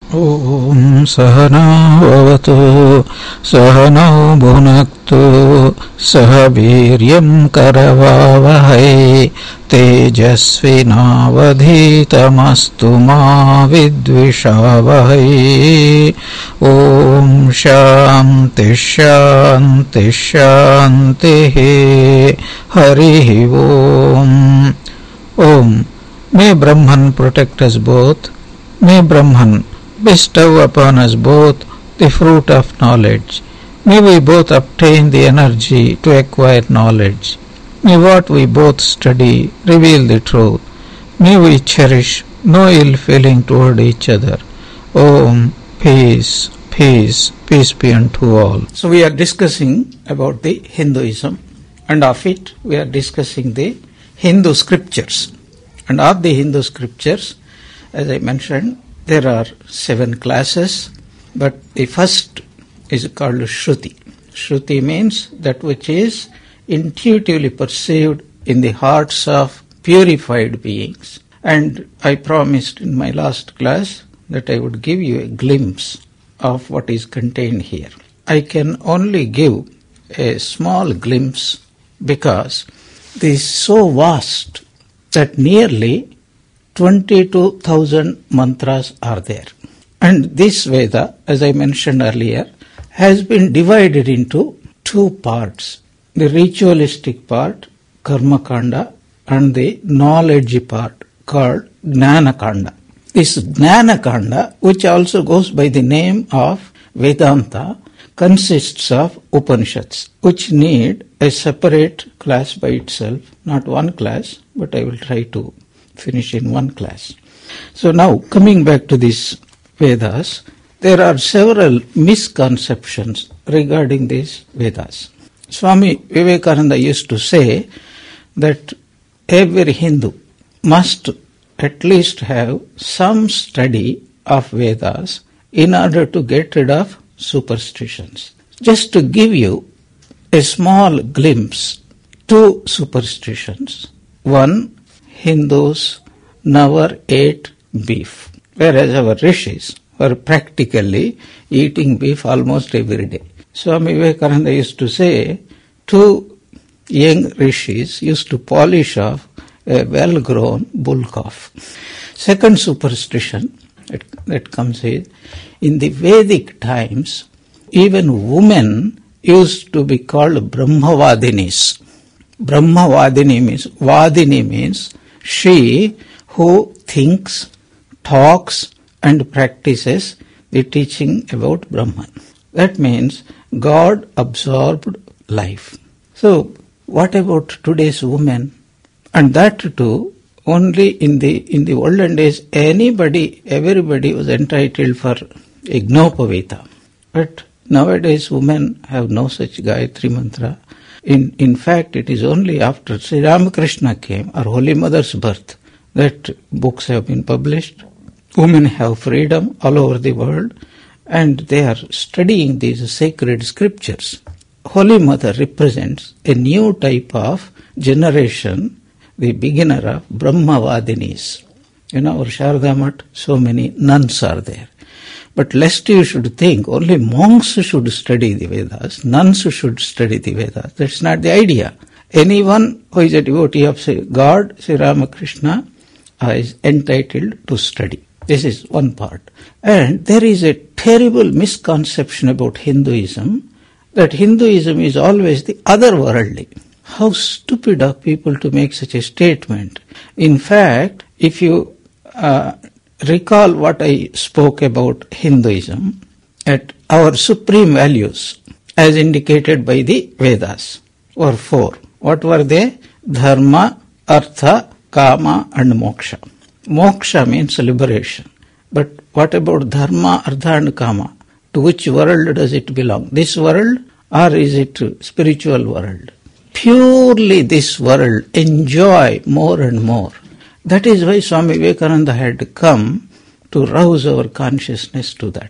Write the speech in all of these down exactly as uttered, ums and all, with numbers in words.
Om Sahana Bhavatu Sahana Bhunaktu Sahaviryam Karavavahai Tejasvinavadhitamastu ma vidvishavahai. Om Shanti Shanti Shanti Hari Om. Om. May Brahman protect us both. May Brahman bestow upon us both the fruit of knowledge. May we both obtain the energy to acquire knowledge. May what we both study reveal the truth. May we cherish no ill feeling toward each other. Om, peace, peace, peace be unto all. So we are discussing about the Hinduism, and of it we are discussing the Hindu scriptures. And of the Hindu scriptures, as I mentioned, there are seven classes, but the first is called Shruti. Shruti means that which is intuitively perceived in the hearts of purified beings. And I promised in my last class that I would give you a glimpse of what is contained here. I can only give a small glimpse because this is so vast that nearly twenty-two thousand mantras are there. And this Veda, as I mentioned earlier, has been divided into two parts. The ritualistic part, Karma Kanda, and the knowledge part called Jnana Kanda. This Jnana Kanda, which also goes by the name of Vedanta, consists of Upanishads, which need a separate class by itself, not one class, but I will try to finish in one class. So now, coming back to these Vedas, there are several misconceptions regarding these Vedas. Swami Vivekananda used to say that every Hindu must at least have some study of Vedas in order to get rid of superstitions. Just to give you a small glimpse, two superstitions. One, Hindus never ate beef, whereas our rishis were practically eating beef almost every day. Swami Vivekananda used to say, two young rishis used to polish off a well-grown bull calf. Second superstition that, that comes is, in the Vedic times, even women used to be called Brahmavadinis. Brahmavadini means, Vadini means she who thinks, talks and practices the teaching about Brahman. That means God absorbed life. So what about today's women? And that too, only in the in the olden days, anybody, everybody was entitled for Ignopavita. But nowadays women have no such Gayatri mantra. In, in fact, it is only after Sri Ramakrishna came, our Holy Mother's birth, that books have been published. Women have freedom all over the world, and they are studying these sacred scriptures. Holy Mother represents a new type of generation, the beginner of Brahmavadinis. You know, our Sharda Math, so many nuns are there. But lest you should think only monks should study the Vedas, nuns should study the Vedas. That's not the idea. Anyone who is a devotee of say, God, Sri Ramakrishna, uh, is entitled to study. This is one part. And there is a terrible misconception about Hinduism, that Hinduism is always the otherworldly. How stupid of people to make such a statement. In fact, if you uh, recall what I spoke about Hinduism, at our supreme values, as indicated by the Vedas, were four. What were they? Dharma, Artha, Kama and Moksha. Moksha means liberation. But what about Dharma, Artha and Kama? To which world does it belong? This world, or is it spiritual world? Purely this world, enjoy more and more. That is why Swami Vivekananda had come to rouse our consciousness to that.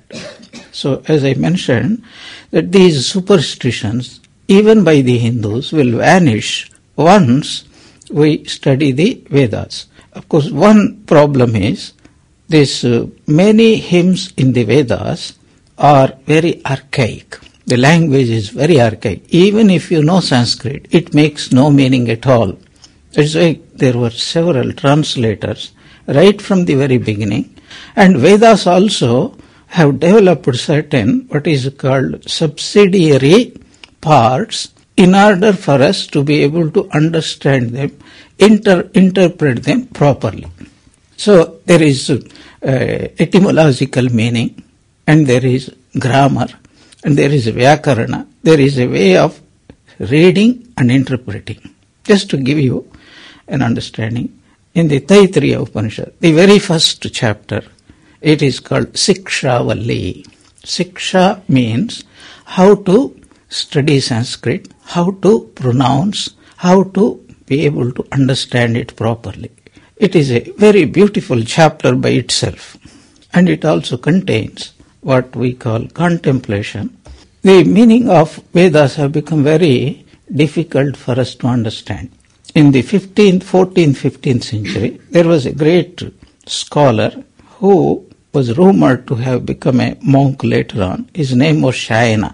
So as I mentioned, that these superstitions, even by the Hindus, will vanish once we study the Vedas. Of course, one problem is These uh, many hymns in the Vedas are very archaic. The language is very archaic. Even if you know Sanskrit, it makes no meaning at all. That's why there were several translators right from the very beginning. And Vedas also have developed certain what is called subsidiary parts in order for us to be able to understand them, inter- interpret them properly. So there is uh, etymological meaning, and there is grammar, and there is vyakarana. There is a way of reading and interpreting. Just to give you an understanding, in the Taittiriya Upanishad, the very first chapter, it is called Sikshavalli. Siksha means how to study Sanskrit, how to pronounce, how to be able to understand it properly. It is a very beautiful chapter by itself, and it also contains what we call contemplation. The meaning of Vedas have become very difficult for us to understand. In the fifteenth, fourteenth, fifteenth century, there was a great scholar who was rumored to have become a monk later on. His name was Shayana.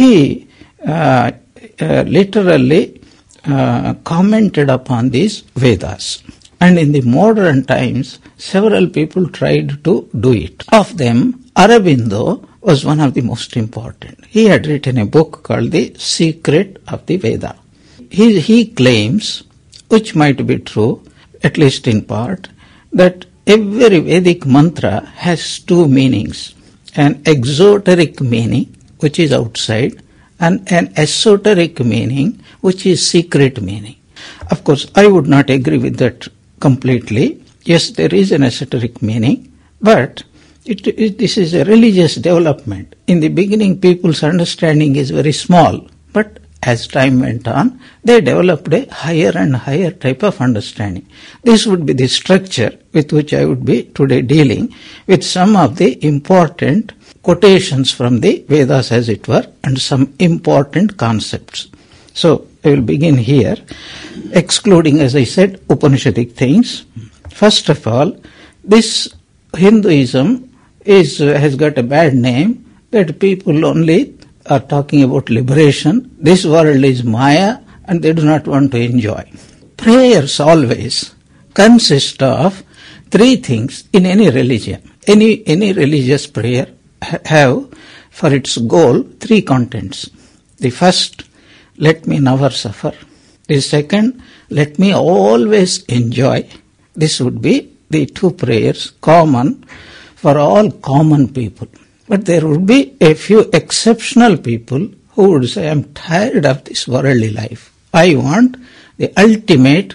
He uh, uh, literally uh, commented upon these Vedas. And in the modern times, several people tried to do it. Of them, Aurobindo was one of the most important. He had written a book called The Secret of the Veda. He, he claims, which might be true, at least in part, that every Vedic mantra has two meanings, an exoteric meaning, which is outside, and an esoteric meaning, which is secret meaning. Of course, I would not agree with that completely. Yes, there is an esoteric meaning, but it, it, this is a religious development. In the beginning, people's understanding is very small, but as time went on, they developed a higher and higher type of understanding. This would be the structure with which I would be today dealing with some of the important quotations from the Vedas, as it were, and some important concepts. So I will begin here, excluding, as I said, Upanishadic things. First of all, this Hinduism is uh, has got a bad name, that people only are talking about liberation. This world is Maya, and they do not want to enjoy. Prayers always consist of three things in any religion. Any any religious prayer ha- have for its goal three contents. The first, let me never suffer. The second, let me always enjoy. This would be the two prayers common for all common people. But there would be a few exceptional people who would say, I am tired of this worldly life. I want the ultimate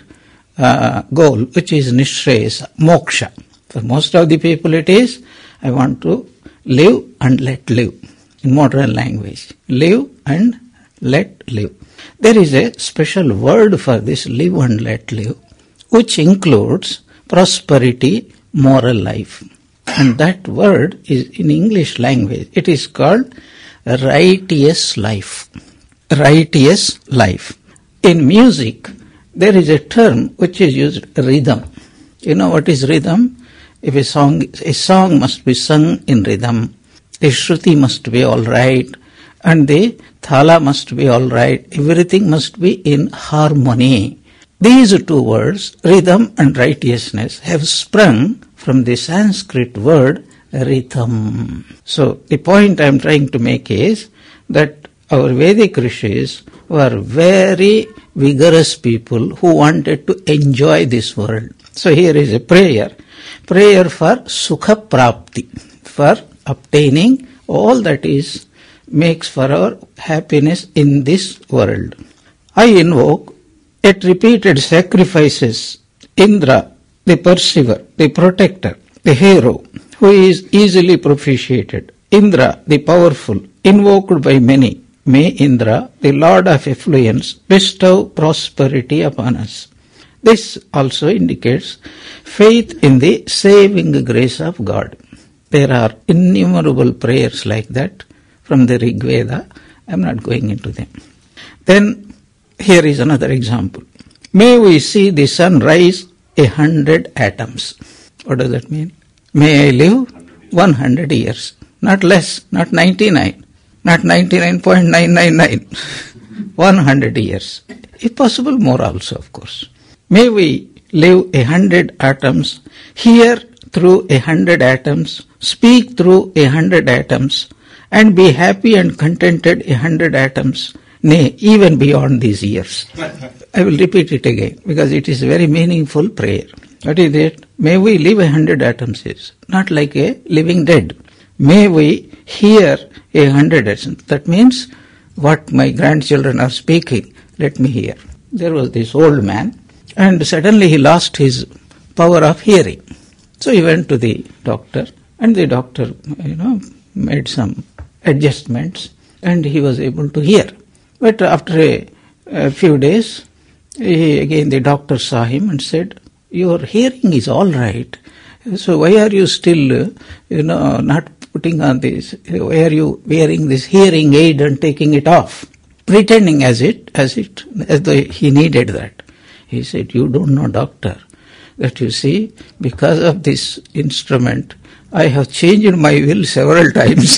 uh, goal, which is Nishreyasa, moksha. For most of the people it is, I want to live and let live, in modern language. Live and let live. There is a special word for this, live and let live, which includes prosperity, moral life. And that word is in English language. It is called righteous life. Righteous life. In music, there is a term which is used, rhythm. You know what is rhythm? If a song, a song must be sung in rhythm, the shruti must be all right, and the thala must be all right. Everything must be in harmony. These two words, rhythm and righteousness, have sprung from the Sanskrit word rhythm. So the point I am trying to make is that our Vedic rishis were very vigorous people who wanted to enjoy this world. So here is a prayer. Prayer for sukha prapti, for obtaining all that is makes for our happiness in this world. I invoke at repeated sacrifices Indra, the perceiver, the protector, the hero, who is easily propitiated. Indra, the powerful, invoked by many. May Indra, the Lord of affluence, bestow prosperity upon us. This also indicates faith in the saving grace of God. There are innumerable prayers like that from the Rig Veda. I am not going into them. Then here is another example. May we see the sun rise a hundred atoms. What does that mean? May I live one hundred years. Not less, not ninety-nine, not ninety-nine point nine nine nine. one hundred years. If possible, more also, of course. May we live a hundred atoms, hear through a hundred atoms, speak through a hundred atoms, and be happy and contented a hundred atoms, nay, even beyond these years. I will repeat it again, because it is a very meaningful prayer. What is it? May we live a hundred atoms is not like a living dead. May we hear a hundred atoms. That means what my grandchildren are speaking, let me hear. There was this old man, and suddenly he lost his power of hearing. So he went to the doctor, and the doctor, you know, made some adjustments, and he was able to hear. But after a, a few days, he, again the doctor saw him and said, "Your hearing is all right. So why are you still, uh, you know, not putting on this? Why are you wearing this hearing aid and taking it off, pretending as it, as it, as though he needed that?" He said, "You don't know, doctor, that you see, because of this instrument, I have changed my will several times."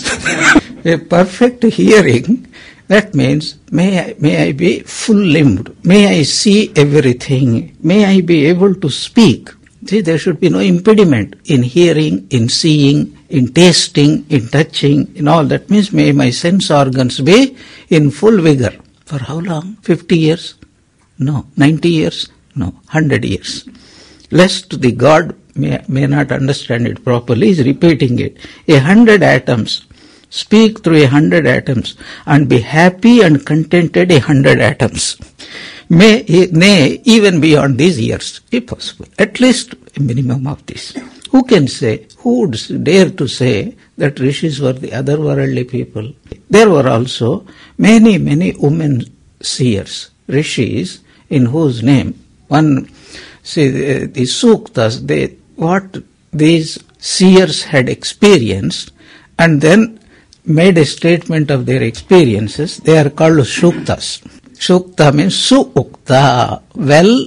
A perfect hearing, that means, may I, may I be full-limbed, may I see everything, may I be able to speak. See, there should be no impediment in hearing, in seeing, in tasting, in touching, in all. That means may my sense organs be in full vigor. For how long? fifty years? No. ninety years? No. one hundred years. Lest the God may, may not understand it properly, is repeating it. A hundred atoms. Speak through a hundred atoms and be happy and contented a hundred atoms. May, nay, even beyond these years, if possible. At least a minimum of this. Who can say, who would dare to say that rishis were the otherworldly people? There were also many, many women seers, rishis, in whose name one, see, the, the suktas, they, what these seers had experienced, and then made a statement of their experiences. They are called suktas. Sukta means suukta, well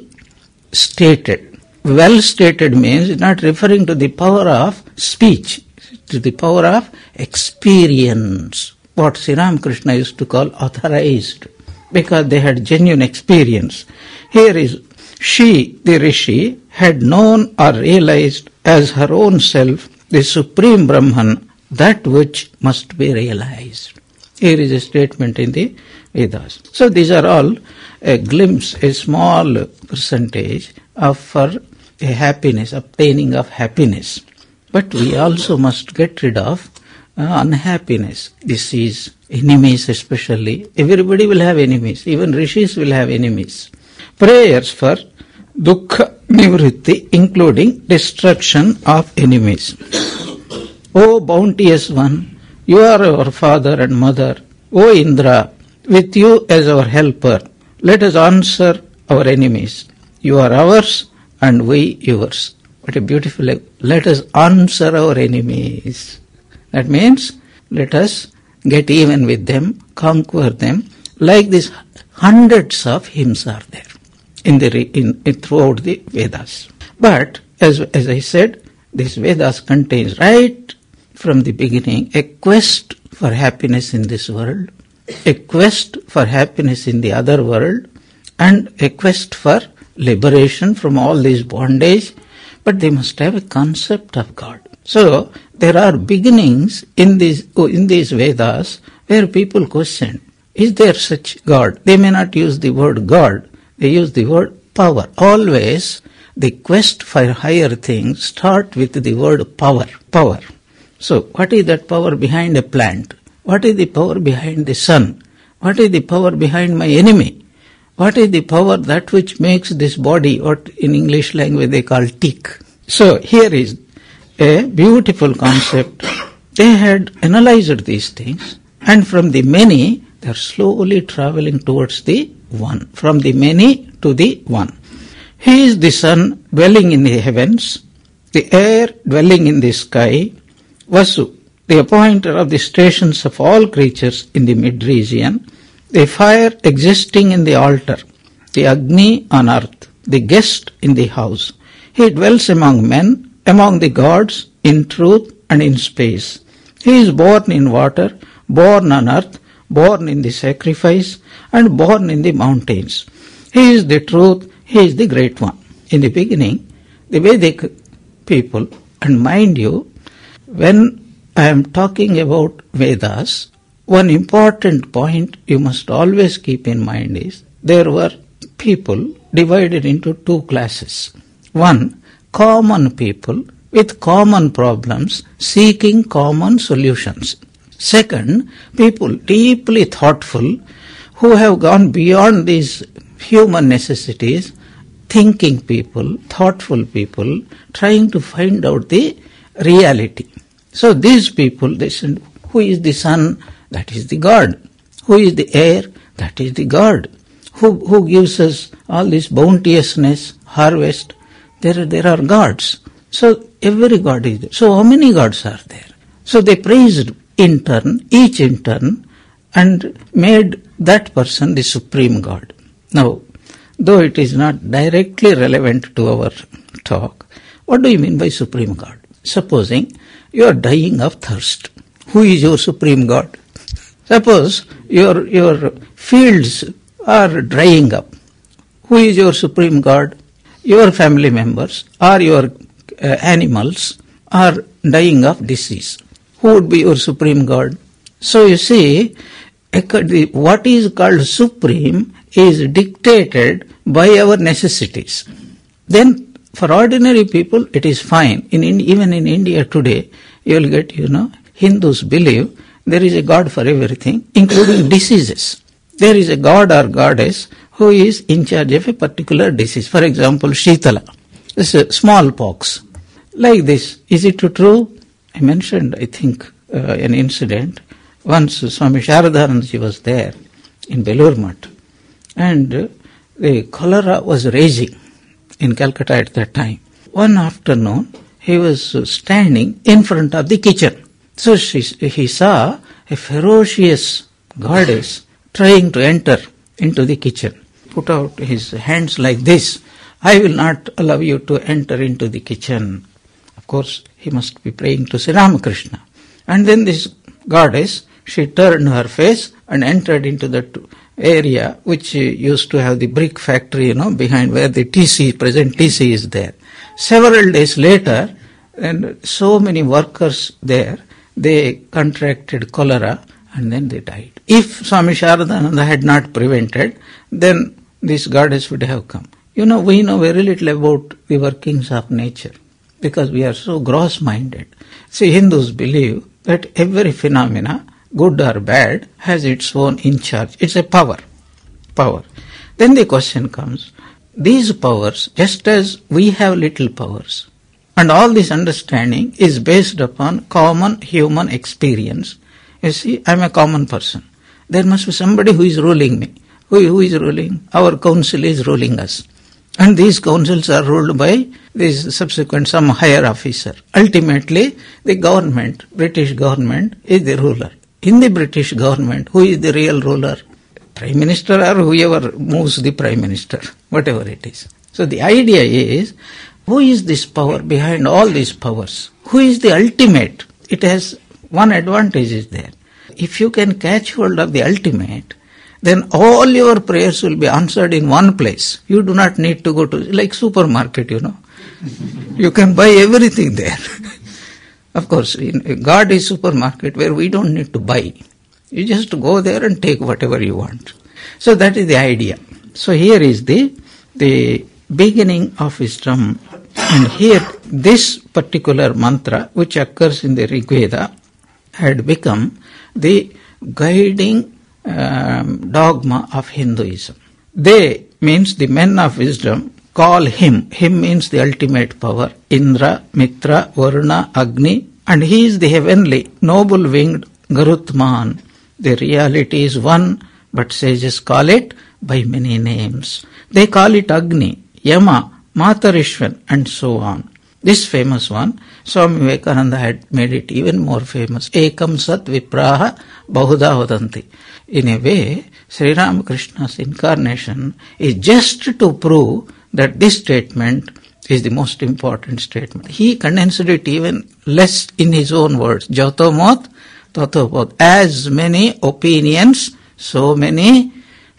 stated. Well stated means not referring to the power of speech, to the power of experience. What Sri Ramakrishna used to call authorized, because they had genuine experience. Here is, she, the rishi, had known or realized as her own self the Supreme Brahman, that which must be realized. Here is a statement in the Vedas. So these are all a glimpse, a small percentage of for a happiness, obtaining of happiness. But we also must get rid of uh, unhappiness, disease, enemies especially. Everybody will have enemies. Even rishis will have enemies. Prayers for dukkha nivritti, including destruction of enemies. O bounteous one, you are our father and mother. O Indra, with you as our helper, let us answer our enemies. You are ours and we yours. What a beautiful, let us answer our enemies. That means, let us get even with them, conquer them, like these hundreds of hymns are there in the in, in throughout the Vedas. But as as I said, this Vedas contains right from the beginning a quest for happiness in this world, a quest for happiness in the other world, and a quest for liberation from all this bondage. But they must have a concept of God. So there are beginnings in these in these Vedas where people question, is there such God? They may not use the word God, they use the word power. Always the quest for higher things start with the word power. Power. So what is that power behind a plant? What is the power behind the sun? What is the power behind my enemy? What is the power that which makes this body, what in English language they call tick? So here is a beautiful concept. They had analyzed these things, and from the many, they are slowly traveling towards the one. From the many to the one. He is the sun dwelling in the heavens, the air dwelling in the sky, Vasu, the appointer of the stations of all creatures in the mid-region, the fire existing in the altar, the Agni on earth, the guest in the house. He dwells among men, among the gods, in truth and in space. He is born in water, born on earth, born in the sacrifice, and born in the mountains. He is the truth, he is the great one. In the beginning, the Vedic people, and mind you, when I am talking about Vedas, one important point you must always keep in mind is there were people divided into two classes. One, common people with common problems seeking common solutions. Second, people deeply thoughtful who have gone beyond these human necessities, thinking people, thoughtful people, trying to find out the reality. So these people, they said, who is the sun? That is the God. Who is the air? That is the God. Who, who gives us all this bounteousness, harvest? There, there are gods. So every God is there. So how many gods are there? So they praised in turn, each in turn, and made that person the supreme God. Now, though it is not directly relevant to our talk, what do you mean by supreme God? Supposing you are dying of thirst. Who is your supreme God? Suppose your, your fields are drying up. Who is your supreme God? Your family members or your uh, animals are dying of disease. Who would be your supreme God? So you see, what is called supreme is dictated by our necessities. Then for ordinary people it is fine. In, in even in India today, you will get, you know, Hindus believe there is a God for everything, including diseases. There is a God or goddess who is in charge of a particular disease. For example, Shitala. This is smallpox. Like this. Is it true? I mentioned, I think, uh, an incident. Once Swami Sharadaranandji was there in Belur Math, and uh, the cholera was raging in Calcutta at that time. One afternoon, he was standing in front of the kitchen. So she, he saw a ferocious goddess trying to enter into the kitchen. Put out his hands like this. I will not allow you to enter into the kitchen. Of course, he must be praying to Sri Ramakrishna. And then this goddess, she turned her face and entered into that area which used to have the brick factory, you know, behind where the T C, present T C is there. Several days later, and so many workers there, they contracted cholera and then they died. If Swami Sharadananda had not prevented, then this goddess would have come. You know, we know very little about the workings of nature because we are so gross-minded. See, Hindus believe that every phenomena, good or bad, has its own in charge. It's a power. Power. Then the question comes, these powers, just as we have little powers, and all this understanding is based upon common human experience. You see, I'm a common person. There must be somebody who is ruling me. Who, who is ruling? Our council is ruling us. And these councils are ruled by this subsequent some higher officer. Ultimately, the government, British government, is the ruler. In the British government, who is the real ruler? Prime Minister or whoever moves the Prime Minister, whatever it is. So the idea is, who is this power behind all these powers? Who is the ultimate? It has one advantage is there. If you can catch hold of the ultimate, then all your prayers will be answered in one place. You do not need to go to, like supermarket, you know. You can buy everything there. Of course, in, God is supermarket where we don't need to buy. You just go there and take whatever you want. So that is the idea. So here is the, the beginning of wisdom. And here, this particular mantra, which occurs in the Rig Veda, had become the guiding um, dogma of Hinduism. They, means the men of wisdom, call him. Him means the ultimate power. Indra, Mitra, Varuna, Agni, and he is the heavenly, noble-winged Garutman. The reality is one, but sages call it by many names. They call it Agni, Yama, Matarishwan, and so on. This famous one, Swami Vivekananda had made it even more famous. Ekam sat vipraha bahuda vadanti. In a way, Sri Ramakrishna's incarnation is just to prove that this statement is the most important statement. He condensed it even less in his own words. Jato mot, tato bodh. As many opinions, so many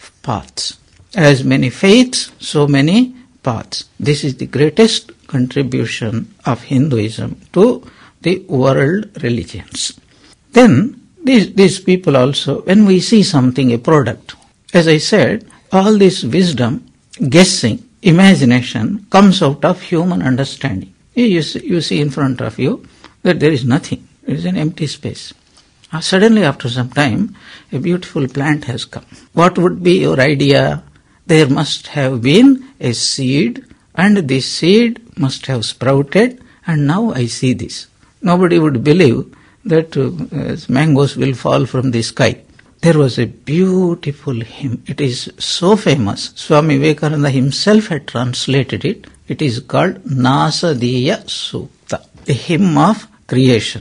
paths. As many faiths, so many paths. This is the greatest contribution of Hinduism to the world religions. Then, these, these people also, when we see something, a product, as I said, all this wisdom, guessing, imagination comes out of human understanding. You, you, see, you see in front of you that there is nothing. There is an empty space. Uh, suddenly, after some time, a beautiful plant has come. What would be your idea? There must have been a seed, and this seed must have sprouted, and now I see this. Nobody would believe that uh, mangoes will fall from the sky. There was a beautiful hymn. It is so famous. Swami Vivekananda himself had translated it. It is called Nasadiya Sukta, a hymn of creation.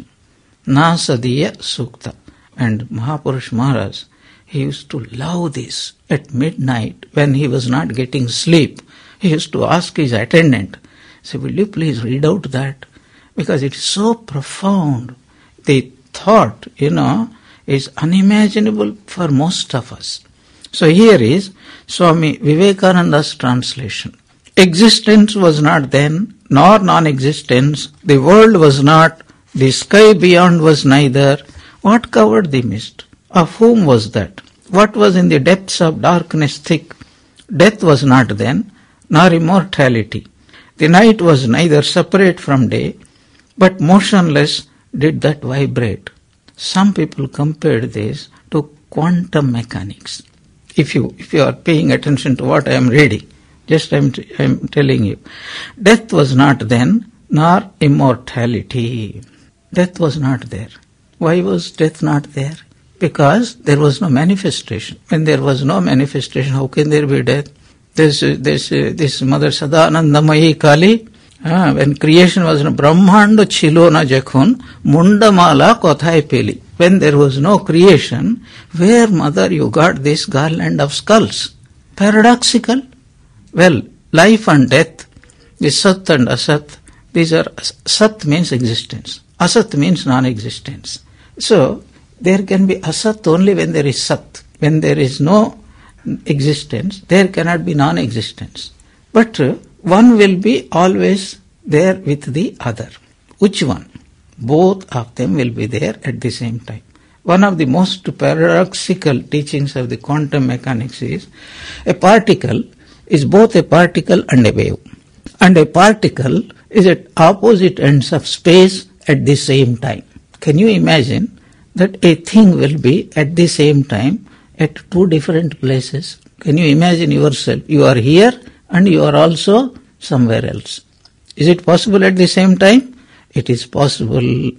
Nasadiya Sukta. And Mahapurush Maharaj, he used to love this. At midnight, when he was not getting sleep, he used to ask his attendant, say, will you please read out that? Because it is so profound. The thought, you know, is unimaginable for most of us. So here is Swami Vivekananda's translation. Existence was not then, nor non-existence. The world was not. The sky beyond was neither. What covered the mist? Of whom was that? What was in the depths of darkness thick? Death was not then, nor immortality. The night was neither separate from day, but motionless did that vibrate. Some people compared this to quantum mechanics. If you if you are paying attention to what I am reading, just I am t- I am telling you. Death was not then, nor immortality. Death was not there. Why was death not there? Because there was no manifestation. When there was no manifestation, how can there be death? This, this, this Mother Sadanandamayi Kali, uh, when creation was no Brahmanda Chilona Jakhun, Mundamala Kothai Peli. When there was no creation, where, Mother, you got this garland of skulls? Paradoxical? Well, life and death, the Sat and Asat, these are, Sat means existence. Asat means non-existence. So, there can be Asat only when there is Sat. When there is no existence, there cannot be non-existence. But uh, one will be always there with the other. Which one? Both of them will be there at the same time. One of the most paradoxical teachings of the quantum mechanics is a particle is both a particle and a wave. And a particle is at opposite ends of space at the same time. Can you imagine that a thing will be at the same time at two different places? Can you imagine yourself? You are here and you are also somewhere else. Is it possible at the same time? It is possible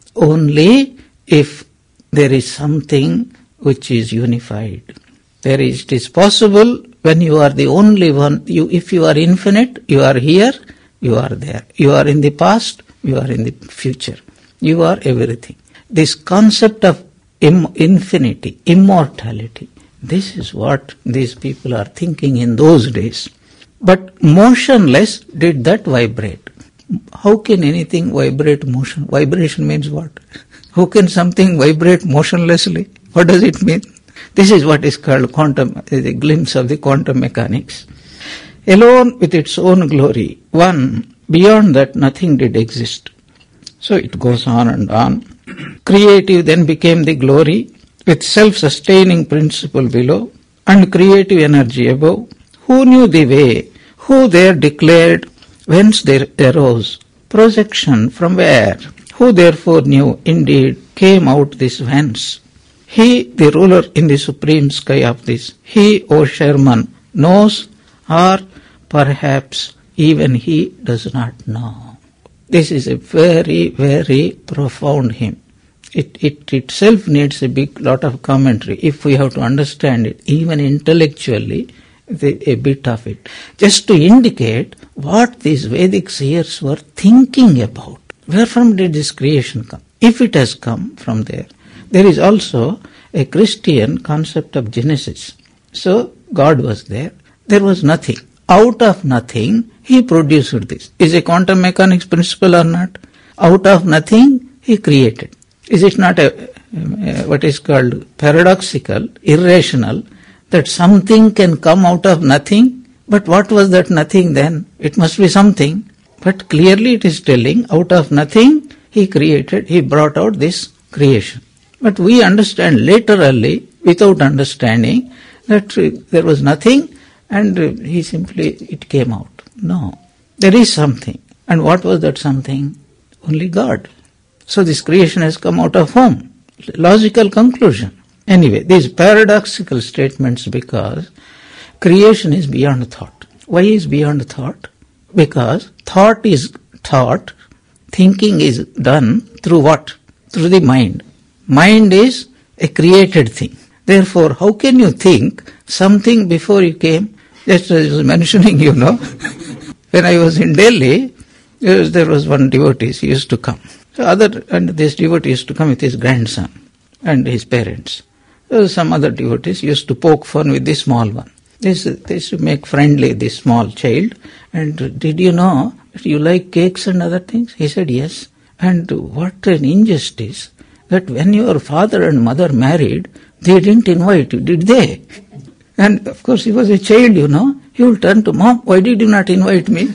only if there is something which is unified. There is, it is possible when you are the only one. You, if you are infinite, you are here, you are there. You are in the past, you are in the future. You are everything. This concept of im- infinity, immortality, this is what these people are thinking in those days. But motionless did that vibrate. How can anything vibrate motion? Vibration means what? How can something vibrate motionlessly? What does it mean? This is what is called quantum, a glimpse of the quantum mechanics. Alone with its own glory, one, beyond that nothing did exist. So it goes on and on. Creative then became the glory, with self-sustaining principle below, and creative energy above. Who knew the way? Who there declared whence there arose? Projection from where? Who therefore knew, indeed, came out this whence? He, the ruler in the supreme sky of this, he, O Sherman, knows, or perhaps even he does not know. This is a very, very profound hymn. It, it itself needs a big lot of commentary if we have to understand it, even intellectually, the, a bit of it. Just to indicate what these Vedic seers were thinking about. Where from did this creation come? If it has come from there, there is also a Christian concept of Genesis. So, God was there. There was nothing. out of nothing, he produced this. Is a quantum mechanics principle or not? Out of nothing, he created. Is it not a, a what is called paradoxical, irrational, that something can come out of nothing? But what was that nothing then? It must be something. But clearly it is telling, out of nothing, he created, he brought out this creation. But we understand laterally, without understanding, that uh, there was nothing and uh, he simply, it came out. No. There is something. And what was that something? Only God. So this creation has come out of whom? Logical conclusion. Anyway, these paradoxical statements, because creation is beyond thought. Why is beyond thought? Because thought is thought, thinking is done through what? Through the mind. Mind is a created thing. Therefore, how can you think something before you came? Just as I was mentioning, you know, when I was in Delhi, there was one devotee, he used to come. So other, and this devotee used to come with his grandson and his parents. So some other devotees used to poke fun with this small one. They used to make friendly this small child. And did you know that you like cakes and other things? He said, yes. And what an injustice that when your father and mother married, they didn't invite you, did they? And of course he was a child, you know. He will turn to mom, why did you not invite me?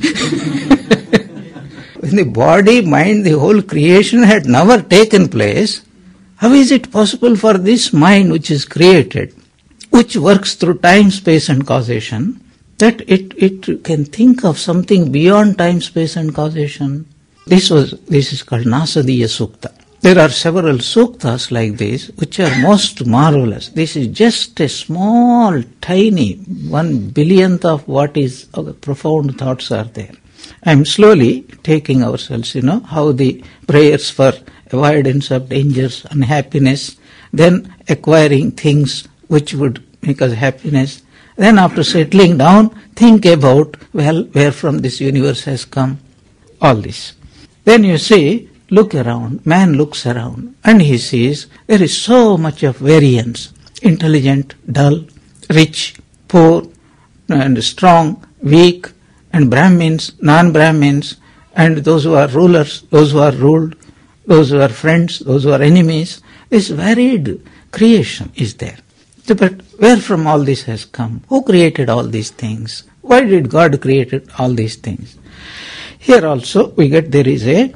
When the body, mind, the whole creation had never taken place, how is it possible for this mind which is created, which works through time, space and causation, that it, it can think of something beyond time, space and causation? This was, this is called Nasadiya Sukta. There are several suktas like this which are most marvelous. This is just a small, tiny, one billionth of what is, of the profound thoughts are there. I am slowly taking ourselves, you know, how the prayers for avoidance of dangers, unhappiness, then acquiring things which would make us happiness. Then after settling down, think about, well, where from this universe has come, all this. Then you see, look around, man looks around, and he sees there is so much of variance. Intelligent, dull, rich, poor, and strong, weak, and Brahmins, non-Brahmins, and those who are rulers, those who are ruled, those who are friends, those who are enemies. This varied creation is there. But where from all this has come? Who created all these things? Why did God create all these things? Here also we get there is a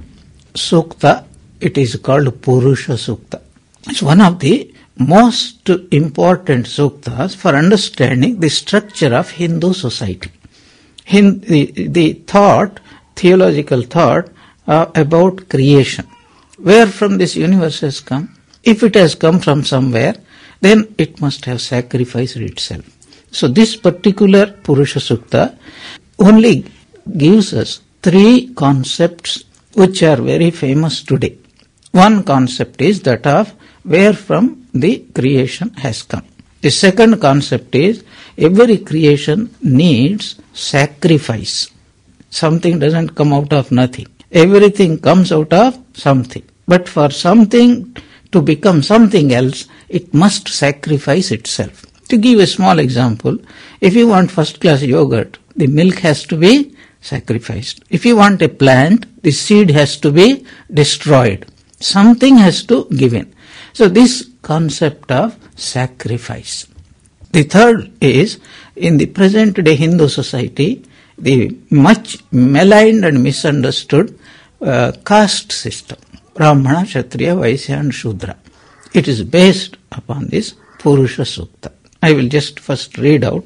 sukta. It is called Purusha Sukta. It's one of the most important suktas for understanding the structure of Hindu society. In the, the thought, theological thought uh, about creation. Where from this universe has come? If it has come from somewhere, then it must have sacrificed itself. So this particular Purusha Sukta only gives us three concepts which are very famous today. One concept is that of where from the creation has come. The second concept is every creation needs sacrifice. Something doesn't come out of nothing. Everything comes out of something. But for something to become something else, it must sacrifice itself. To give a small example, if you want first class yogurt, the milk has to be sacrificed. If you want a plant, the seed has to be destroyed. Something has to give in. So this concept of sacrifice. The third is, in the present day Hindu society, the much maligned and misunderstood uh, caste system. Brahmana, Kshatriya, Vaisya and Shudra. It is based upon this Purusha Sukta. I will just first read out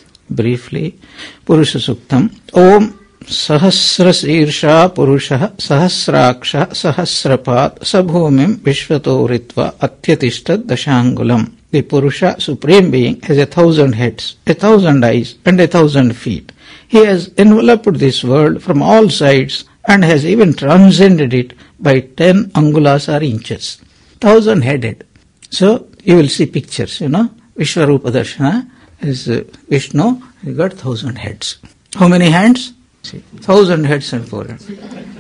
briefly Purusha Suktam. Om Sahasra Sirsha Purusha Sahasraksha Sahasrapat Sabhumim Vishvato Ritva Atyatishtat Dashangulam. The Purusha, Supreme Being, has a thousand heads, a thousand eyes and a thousand feet. He has enveloped this world from all sides and has even transcended it by ten angulas or inches. Thousand headed. So you will see pictures, you know. Vishwarupa Darshana is uh, Vishnu, he got thousand heads. How many hands? See, thousand heads and four hands.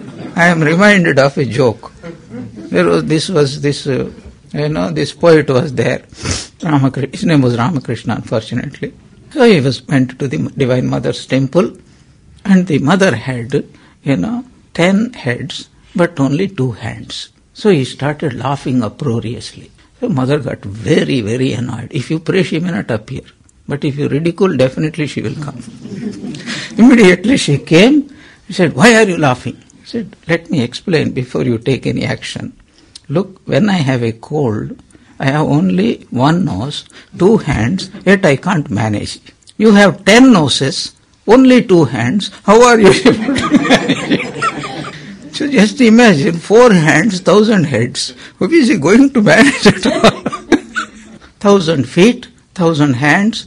I am reminded of a joke. There was this was this uh, you know this poet was there. Ramakrishna, his name was Ramakrishna, unfortunately. So he was went to the Divine Mother's temple, and the mother had, you know, ten heads, but only two hands. So he started laughing uproariously. The mother got very, very annoyed. If you pray, she may not appear. But if you ridicule, definitely she will come. Immediately she came. She said, "Why are you laughing?" He said, "Let me explain before you take any action. Look, when I have a cold, I have only one nose, two hands, yet I can't manage. You have ten noses, only two hands. How are you able to manage it?" So just imagine, four hands, thousand heads. Who is he going to manage it all? Thousand feet, thousand hands.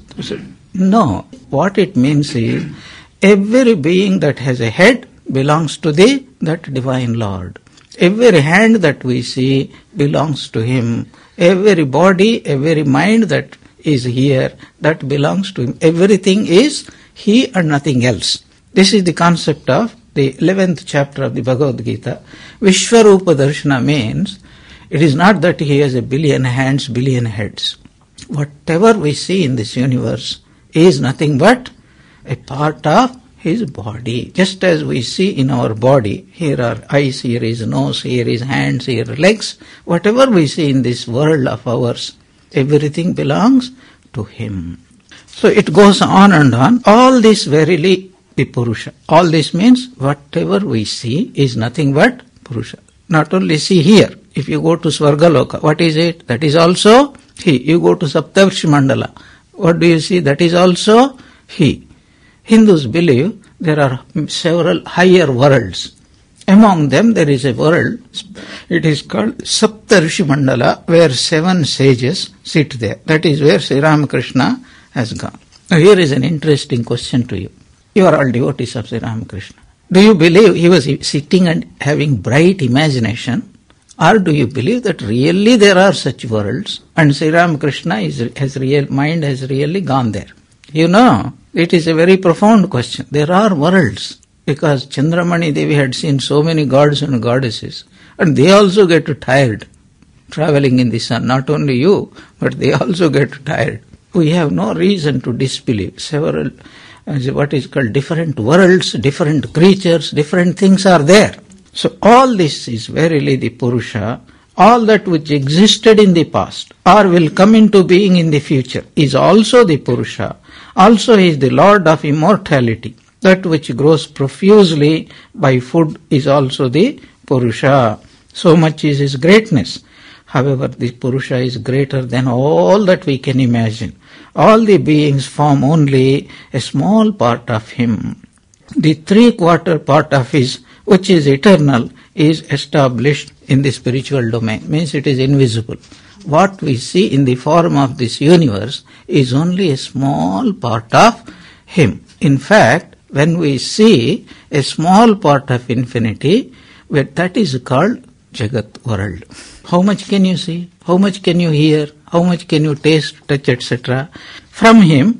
No. What it means is, every being that has a head belongs to the that divine Lord. Every hand that we see belongs to Him. Every body, every mind that is here, that belongs to Him. Everything is He and nothing else. This is the concept of the eleventh chapter of the Bhagavad Gita. Vishwarupa Darshana means, it is not that He has a billion hands, billion heads. Whatever we see in this universe is nothing but a part of His body. Just as we see in our body, here are eyes, here is nose, here is hands, here are legs. Whatever we see in this world of ours, everything belongs to Him. So it goes on and on. All this verily the Purusha. All this means whatever we see is nothing but Purusha. Not only see here. If you go to Svargaloka, what is it? That is also He. You go to Saptarshi Mandala. What do you see? That is also He. Hindus believe there are several higher worlds. Among them there is a world, it is called Saptarshi Mandala, where seven sages sit there. That is where Sri Ramakrishna has gone. Now here is an interesting question to you. You are all devotees of Sri Ramakrishna. Do you believe he was sitting and having bright imagination? Or do you believe that really there are such worlds and Sri Ramakrishna is, has real, mind has really gone there? You know, it is a very profound question. There are worlds, because Chandramani Devi had seen so many gods and goddesses, and they also get tired traveling in the sun. Not only you, but they also get tired. We have no reason to disbelieve. Several, what is called different worlds, different creatures, different things are there. So all this is verily the Purusha. All that which existed in the past or will come into being in the future is also the Purusha. Also He is the Lord of immortality. That which grows profusely by food is also the Purusha. So much is His greatness. However, the Purusha is greater than all that we can imagine. All the beings form only a small part of Him. The three-quarter part of His, which is eternal, is established in the spiritual domain. Means it is invisible. What we see in the form of this universe is only a small part of Him. In fact, when we see a small part of infinity, that is called Jagat world. How much can you see? How much can you hear? How much can you taste, touch, et cetera? From Him,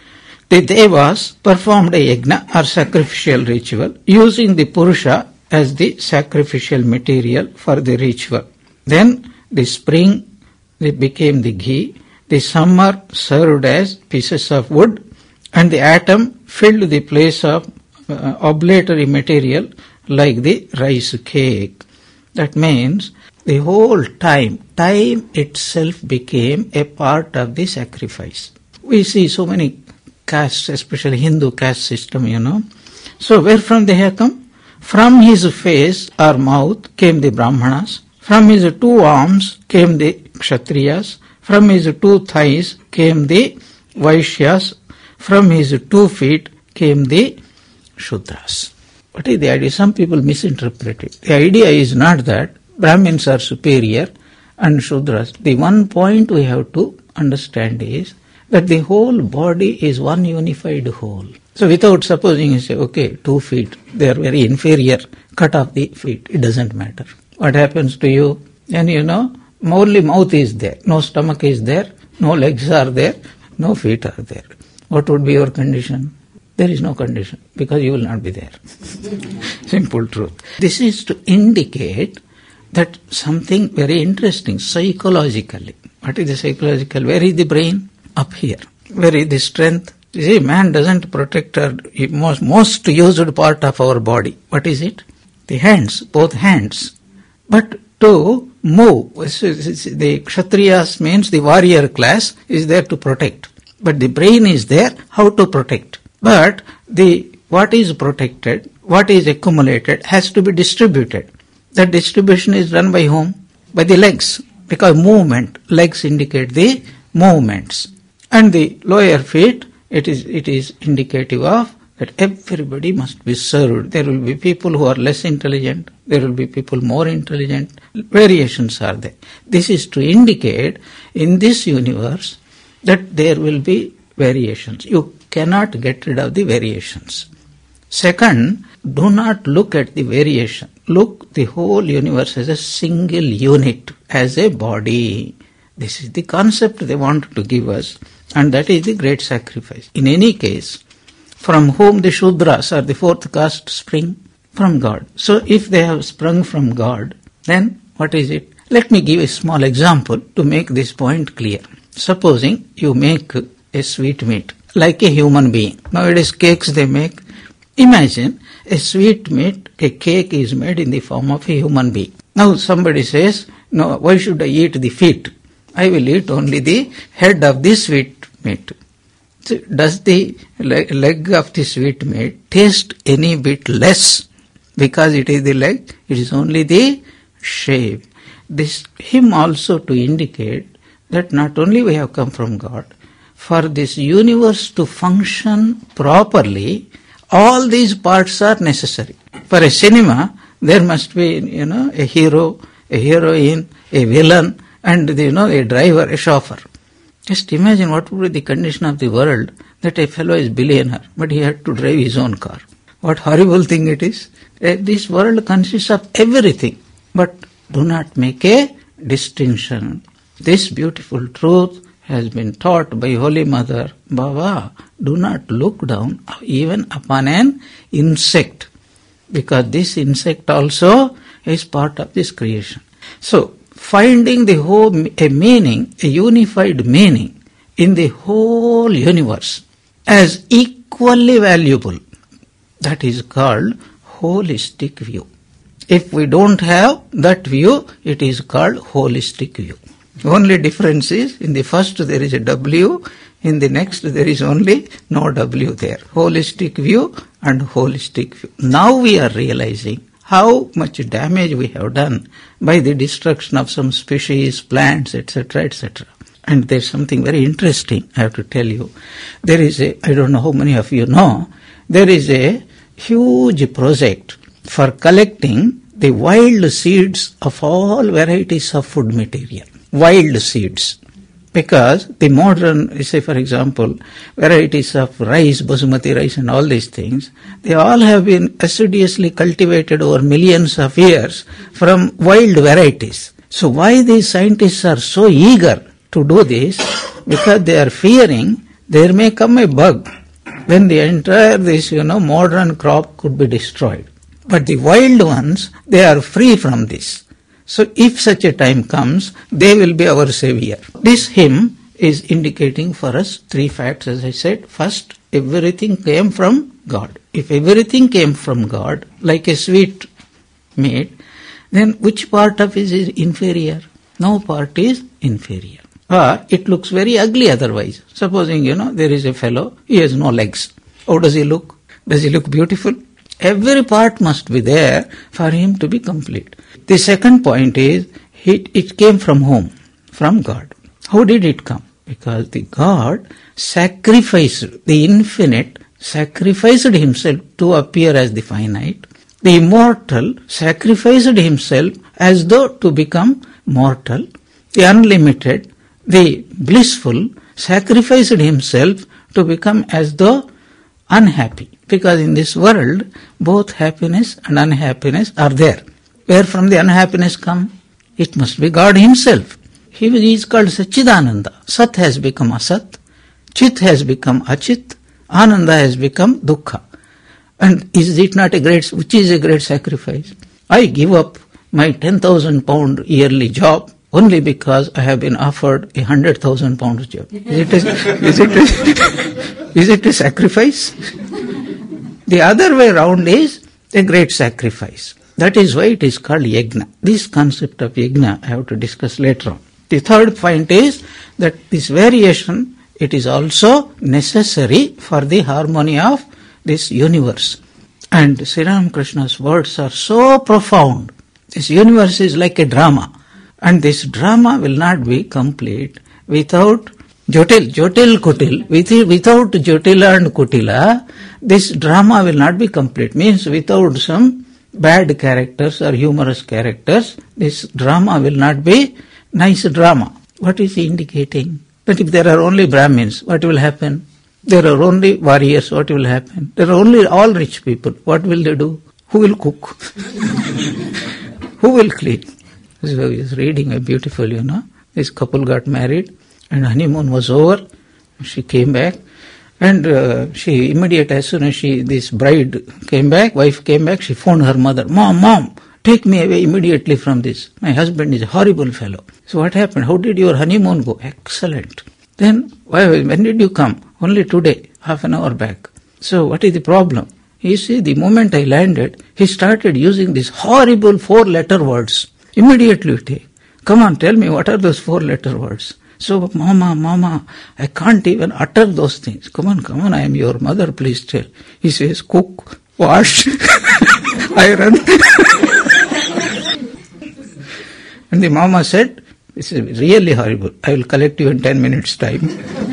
the Devas performed a yajna or sacrificial ritual using the Purusha as the sacrificial material for the ritual. Then the spring they became the ghee, the summer served as pieces of wood, and the autumn filled the place of uh, oblatory material like the rice cake. That means the whole time, time itself became a part of the sacrifice. We see so many castes, especially Hindu caste system, you know. So where from they have come? From his face or mouth came the Brahmanas. From his two arms came the Kshatriyas. From his two thighs came the Vaishyas. From his two feet came the Shudras. What is the idea? Some people misinterpret it. The idea is not that Brahmins are superior and Shudras. The one point we have to understand is that the whole body is one unified whole. So without supposing you say, okay, two feet, they are very inferior, cut off the feet, it doesn't matter. What happens to you? Then you know, only mouth is there, no stomach is there, no legs are there, no feet are there. What would be your condition? There is no condition, because you will not be there. Simple truth. This is to indicate that something very interesting psychologically. What is the psychological? Where is the brain? Up here. Where is the strength? You see, man doesn't protect our most, most used part of our body. What is it? The hands, both hands. But to move, the Kshatriyas means the warrior class is there to protect. But the brain is there, how to protect. But the what is protected, what is accumulated has to be distributed. That distribution is done by whom? By the legs. Because movement, legs indicate the movements. And the lower feet, it is it is indicative of that everybody must be served. There will be people who are less intelligent. There will be people more intelligent. Variations are there. This is to indicate in this universe that there will be variations. You cannot get rid of the variations. Second, do not look at the variation. Look the whole universe as a single unit, as a body. This is the concept they want to give us, and that is the great sacrifice. In any case, from whom the Shudras or the fourth caste spring? From God. So if they have sprung from God, then what is it? Let me give a small example to make this point clear. Supposing you make a sweetmeat like a human being. Nowadays cakes they make. Imagine a sweetmeat, a cake is made in the form of a human being. Now somebody says, no, why should I eat the feet? I will eat only the head of the sweetmeat. So does the leg of the sweetmeat taste any bit less because it is the leg? It is only the shape. This hymn also to indicate that not only we have come from God, for this universe to function properly, all these parts are necessary. For a cinema, there must be, you know, a hero, a heroine, a villain, and, you know, a driver, a chauffeur. Just imagine what would be the condition of the world that a fellow is billionaire, but he had to drive his own car. What horrible thing it is. This world consists of everything, but do not make a distinction. This beautiful truth has been taught by Holy Mother. Baba, do not look down even upon an insect, because this insect also is part of this creation. So, finding the whole, a meaning, a unified meaning in the whole universe as equally valuable, that is called holistic view. If we don't have that view, it is called holistic view. The only difference is, in the first there is a W, in the next there is only no W there. Holistic view and holistic view. Now we are realizing how much damage we have done by the destruction of some species, plants, et cetera, et cetera. And there's something very interesting I have to tell you. There is a, I don't know how many of you know, there is a huge project for collecting the wild seeds of all varieties of food material. Wild seeds. Because the modern, say for example, varieties of rice, basmati rice and all these things, they all have been assiduously cultivated over millions of years from wild varieties. So why these scientists are so eager to do this? Because they are fearing there may come a bug when the entire this, you know, modern crop could be destroyed. But the wild ones, they are free from this. So if such a time comes, they will be our savior. This hymn is indicating for us three facts, as I said. First, everything came from God. If everything came from God, like a sweet meat, then which part of it is inferior? No part is inferior. Or it looks very ugly otherwise. Supposing, you know, there is a fellow, he has no legs. How does he look? Does he look beautiful? Every part must be there for him to be complete. The second point is, it, it came from whom? From God. How did it come? Because the God sacrificed, the infinite sacrificed himself to appear as the finite. The immortal sacrificed himself as though to become mortal. The unlimited, the blissful sacrificed himself to become as though unhappy. Because in this world, both happiness and unhappiness are there. Where from the unhappiness come? It must be God himself. He is called Satchidananda. Sat has become Asat. Chit has become Achit. Ananda has become Dukkha. And is it not a great, which is a great sacrifice? I give up my ten thousand pound yearly job only because I have been offered a hundred thousand pounds job. Is it a, is it a, is it a sacrifice? The other way around is a great sacrifice. That is why it is called yajna. This concept of yajna I have to discuss later on. The third point is that this variation, it is also necessary for the harmony of this universe. And Sri Ramakrishna's words are so profound. This universe is like a drama. And this drama will not be complete without Jotil, Jotil Kutil. Without Jotila and Kutila, this drama will not be complete. Means without some bad characters or humorous characters, this drama will not be nice drama. What is he indicating? That if there are only Brahmins, what will happen? There are only warriors, what will happen? There are only all rich people, what will they do? Who will cook? Who will clean? So I was reading a beautiful, you know, this couple got married and honeymoon was over. She came back and uh, she immediately, as soon as she, this bride came back, wife came back, she phoned her mother, Mom, Mom, take me away immediately from this. My husband is a horrible fellow. So what happened? How did your honeymoon go? Excellent. Then, why, when did you come? Only today, half an hour back. So what is the problem? You see, the moment I landed, he started using these horrible four-letter words. Immediately you take. Come on, tell me, what are those four-letter words? So, Mama, Mama, I can't even utter those things. Come on, come on, I am your mother, please tell. He says, cook, wash, iron. And the Mama said, this is really horrible. I will collect you in ten minutes' time.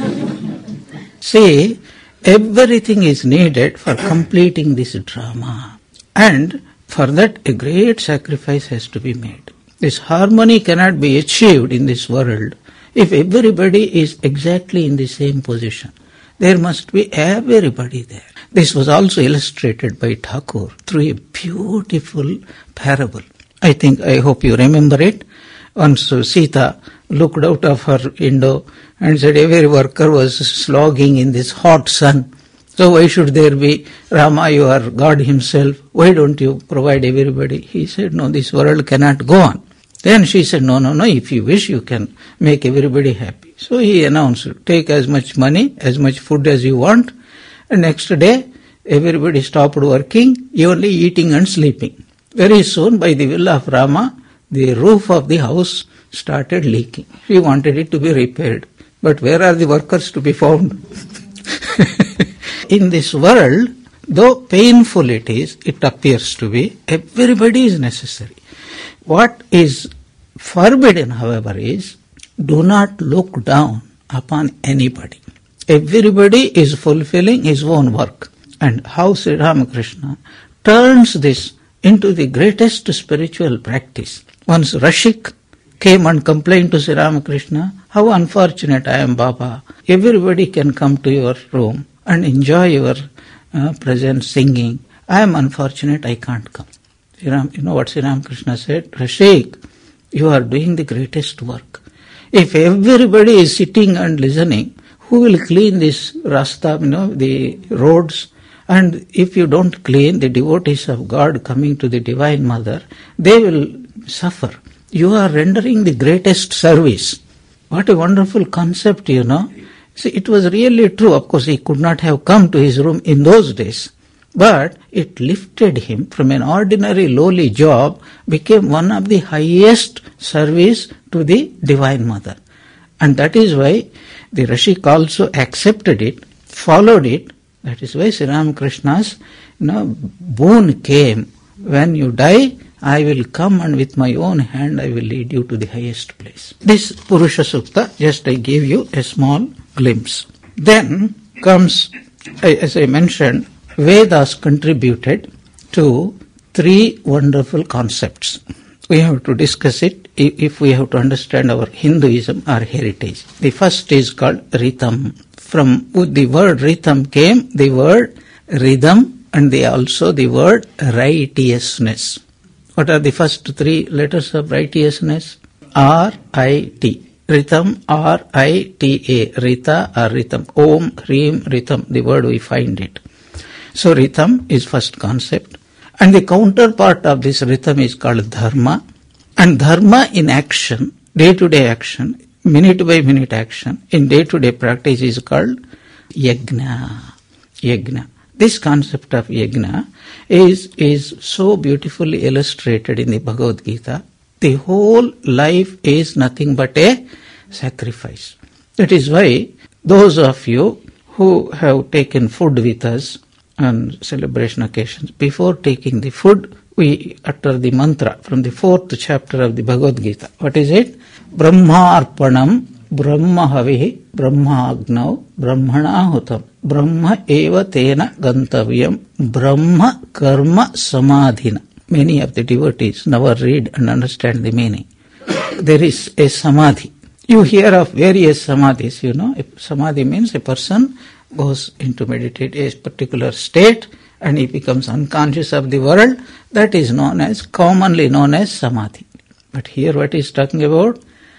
See, everything is needed for completing this drama. And for that, a great sacrifice has to be made. This harmony cannot be achieved in this world if everybody is exactly in the same position. There must be everybody there. This was also illustrated by Thakur through a beautiful parable. I think, I hope you remember it. Once Sita looked out of her window and said every worker was slogging in this hot sun. So why should there be Rama, you are God himself, why don't you provide everybody? He said, no, this world cannot go on. Then she said, no, no, no, if you wish you can make everybody happy. So he announced, take as much money, as much food as you want, and next day everybody stopped working, only eating and sleeping. Very soon, by the will of Rama, the roof of the house started leaking. He wanted it to be repaired. But where are the workers to be found? In this world, though painful it is, it appears to be, everybody is necessary. What is forbidden, however, is do not look down upon anybody. Everybody is fulfilling his own work. And how Sri Ramakrishna turns this into the greatest spiritual practice. Once Rashik came and complained to Sri Ramakrishna, how unfortunate I am, Baba. Everybody can come to your room and enjoy your uh, presence singing. I am unfortunate, I can't come. You know what Sri Ramakrishna said? Rashik, you are doing the greatest work. If everybody is sitting and listening, who will clean this rasta, you know, the roads? And if you don't clean, the devotees of God coming to the Divine Mother, they will suffer. You are rendering the greatest service. What a wonderful concept, you know. See, it was really true. Of course, he could not have come to his room in those days. But it lifted him from an ordinary lowly job, became one of the highest service to the Divine Mother. And that is why the Rashik also accepted it, followed it. That is why Sri Ramakrishna's you know, boon came. When you die, I will come and with my own hand I will lead you to the highest place. This Purusha Sukta, just I gave you a small glimpse. Then comes, as I mentioned, Vedas contributed to three wonderful concepts. We have to discuss it if we have to understand our Hinduism, our heritage. The first is called Rhythm. From the word rhythm came the word rhythm and the also the word righteousness. What are the first three letters of righteousness? R I T. Rhythm, R I T A. Rita or rhythm. Om, Hrim, rhythm. The word we find it. So rhythm is first concept. And the counterpart of this rhythm is called dharma. And dharma in action day-to-day action, minute-by-minute action, in day-to-day practice is called yajna. Yajna. This concept of yajna is, is so beautifully illustrated in the Bhagavad Gita. The whole life is nothing but a sacrifice. That is why those of you who have taken food with us on celebration occasions, before taking the food, we utter the mantra from the fourth chapter of the Bhagavad Gita. What is it? Brahma arpanam, Brahma havihi, Brahma agnau, Brahmana hutam, Brahma eva tena gantavyam, Brahma karma samadhina. Many of the devotees never read and understand the meaning. There is a samadhi. You hear of various samadhis, you know. A samadhi means a person goes into meditate a particular state and he becomes unconscious of the world. That is known as, commonly known as samadhi. But here what is talking about?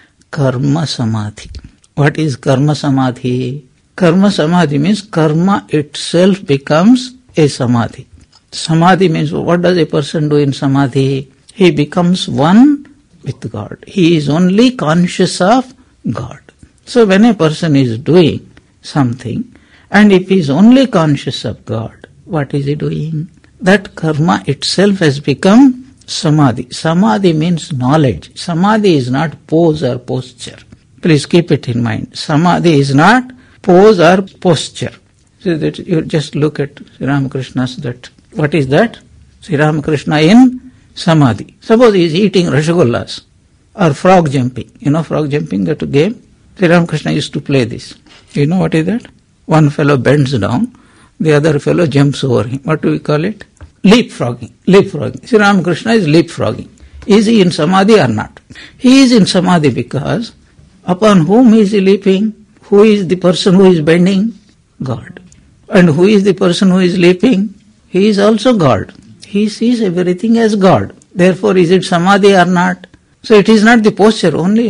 Karma samadhi. What is karma samadhi? Karma samadhi means karma itself becomes a samadhi. Samadhi means, what does a person do in samadhi? He becomes one with God. He is only conscious of God. So when a person is doing something, and if he is only conscious of God, what is he doing? That karma itself has become samadhi. Samadhi means knowledge. Samadhi is not pose or posture. Please keep it in mind. Samadhi is not pose or posture. So that you just look at Sri Ramakrishna's that. What is that? Sri Ramakrishna in samadhi. Suppose he is eating rasagollas or frog jumping. You know frog jumping, that game? Sri Ramakrishna used to play this. You know what is that? One fellow bends down, the other fellow jumps over him. What do we call it? Leapfrogging. Leapfrogging. Sri Ramakrishna is leapfrogging. Is he in samadhi or not? He is in samadhi because upon whom is he leaping? Who is the person who is bending? God. And who is the person who is leaping? He is also God. He sees everything as God. Therefore, is it samadhi or not? So it is not the posture only.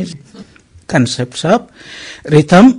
Concepts of ritham,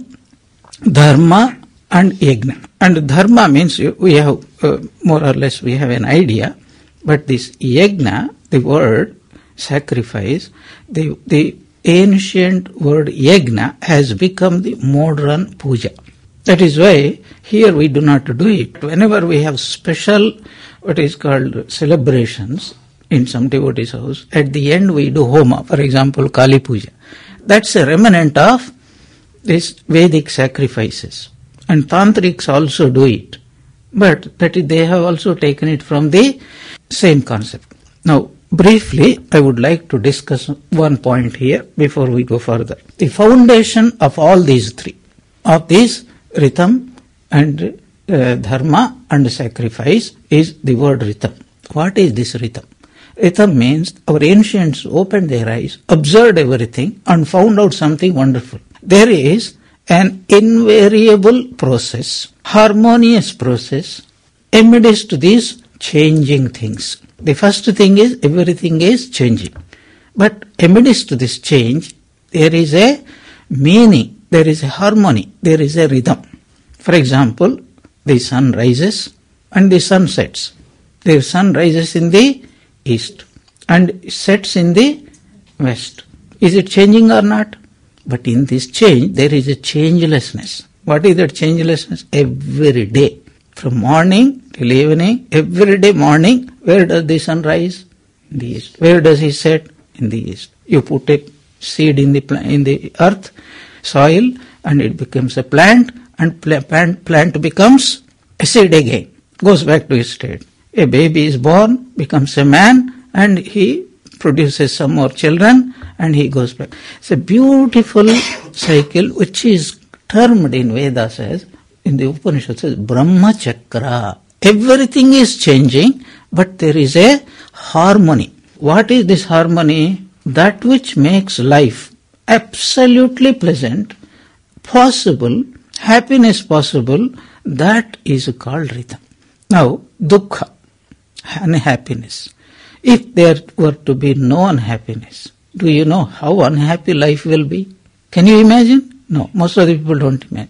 dharma, and yajna. And dharma means we have uh, more or less we have an idea, but this yajna, the word sacrifice, the the ancient word yajna has become the modern puja. That is why here we do not do it. Whenever we have special what is called celebrations in some devotee's house, at the end we do homa, for example Kali Puja. That's a remnant of these Vedic sacrifices. And Tantrics also do it. But that is, they have also taken it from the same concept. Now, briefly, I would like to discuss one point here before we go further. The foundation of all these three, of these ritham and uh, dharma and sacrifice, is the word ritham. What is this ritham? Ritham means our ancients opened their eyes, observed everything and found out something wonderful. There is an invariable process, harmonious process amidst these changing things. The first thing is everything is changing. But amidst this change, there is a meaning, there is a harmony, there is a rhythm. For example, the sun rises and the sun sets. The sun rises in the east and sets in the west. Is it changing or not? But in this change, there is a changelessness. What is that changelessness? Every day. From morning till evening, every day morning, where does the sun rise? In the east. Where does he set? In the east. You put a seed in the in the earth, soil, and it becomes a plant, and plant, plant becomes a seed again. Goes back to its state. A baby is born, becomes a man, and he produces some more children, and he goes back. It's a beautiful cycle which is termed in Vedas as, in the Upanishad says, Brahma Chakra. Everything is changing, but there is a harmony. What is this harmony? That which makes life absolutely pleasant, possible, happiness possible, that is called rhythm. Now, dukkha, unhappiness. If there were to be no unhappiness, do you know how unhappy life will be? Can you imagine? No, most of the people don't imagine.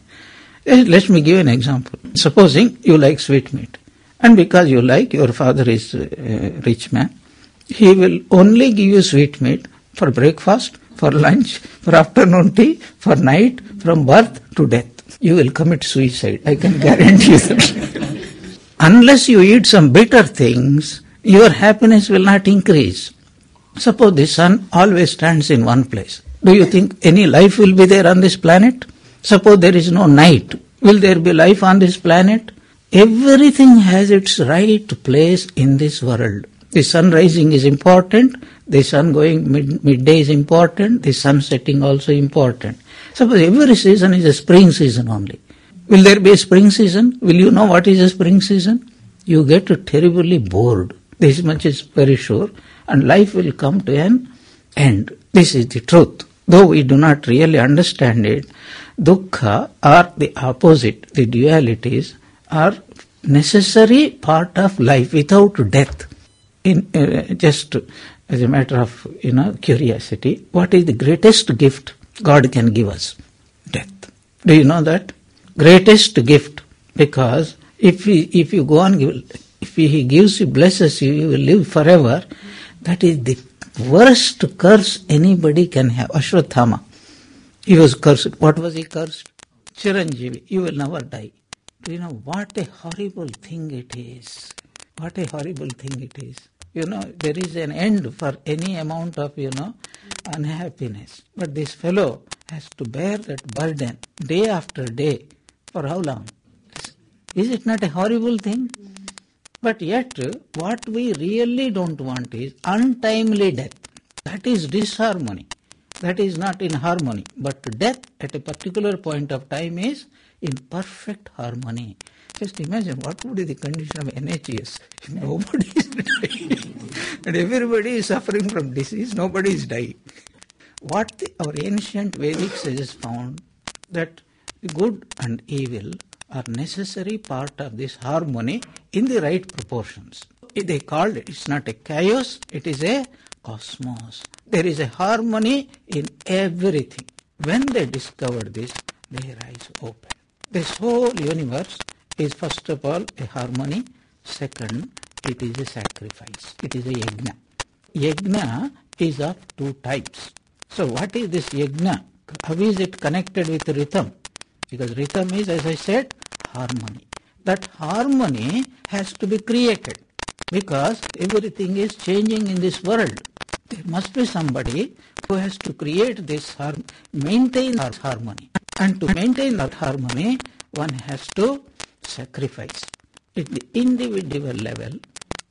Let me give an example. Supposing you like sweetmeat, and because you like, your father is a rich man, he will only give you sweetmeat for breakfast, for lunch, for afternoon tea, for night, from birth to death. You will commit suicide, I can guarantee you that. Unless you eat some bitter things, your happiness will not increase. Suppose the sun always stands in one place. Do you think any life will be there on this planet? Suppose there is no night. Will there be life on this planet? Everything has its right place in this world. The sun rising is important. The sun going mid, midday is important. The sun setting also important. Suppose every season is a spring season only. Will there be a spring season? Will you know what is a spring season? You get terribly bored. This much is very sure. And life will come to an end. This is the truth. Though we do not really understand it, dukkha or the opposite, the dualities, are necessary part of life without death. In uh, just as a matter of you know curiosity, what is the greatest gift God can give us? Death. Do you know that? Greatest gift, because if he, if you go on, if he gives you, blesses you, you will live forever. That is the worst curse anybody can have. Ashwatthama, he was cursed. What was he cursed? Chiranjeevi, you will never die. Do you know what a horrible thing it is? What a horrible thing it is. You know, there is an end for any amount of, you know, unhappiness. But this fellow has to bear that burden day after day. For how long? Is it not a horrible thing? But yet, what we really don't want is untimely death. That is disharmony. That is not in harmony. But death at a particular point of time is in perfect harmony. Just imagine what would be the condition of N H S if nobody is dying and everybody is suffering from disease, nobody is dying. What the, our ancient Vedic sages found that good and evil are necessary part of this harmony in the right proportions. They called it, it's not a chaos, it is a cosmos. There is a harmony in everything. When they discovered this, their eyes opened. This whole universe is first of all a harmony, second, it is a sacrifice, it is a yajna. Yajna is of two types. So what is this yajna? How is it connected with rhythm? Because rhythm is, as I said, harmony. That harmony has to be created because everything is changing in this world. There must be somebody who has to create this, harm, maintain our harmony. And to maintain that harmony, one has to sacrifice. At the individual level,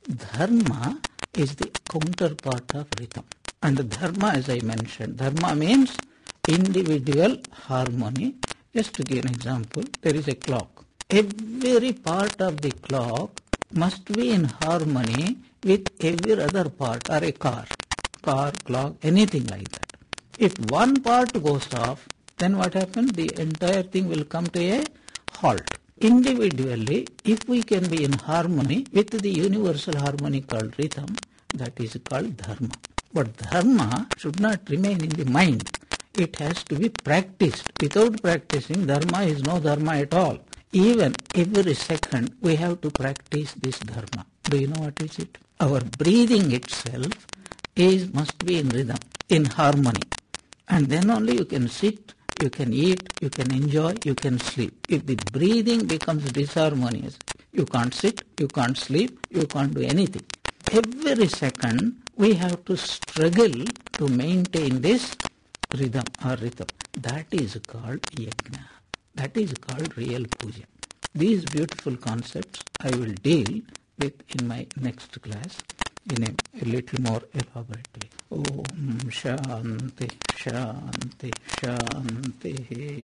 dharma is the counterpart of rhythm. And dharma, as I mentioned, dharma means individual harmony. Just to give an example, there is a clock. Every part of the clock must be in harmony with every other part, or a car, car, clock, anything like that. If one part goes off, then what happens? The entire thing will come to a halt. Individually, if we can be in harmony with the universal harmony called rhythm, that is called dharma. But dharma should not remain in the mind. It has to be practiced. Without practicing, dharma is no dharma at all. Even every second, we have to practice this dharma. Do you know what is it? Our breathing itself is must be in rhythm, in harmony. And then only you can sit, you can eat, you can enjoy, you can sleep. If the breathing becomes disharmonious, you can't sit, you can't sleep, you can't do anything. Every second, we have to struggle to maintain this rhythm or rhythm. That is called yajna. That is called real puja. These beautiful concepts I will deal with in my next class in a, a little more elaborate way. Om Shanti, Shanti, Shanti.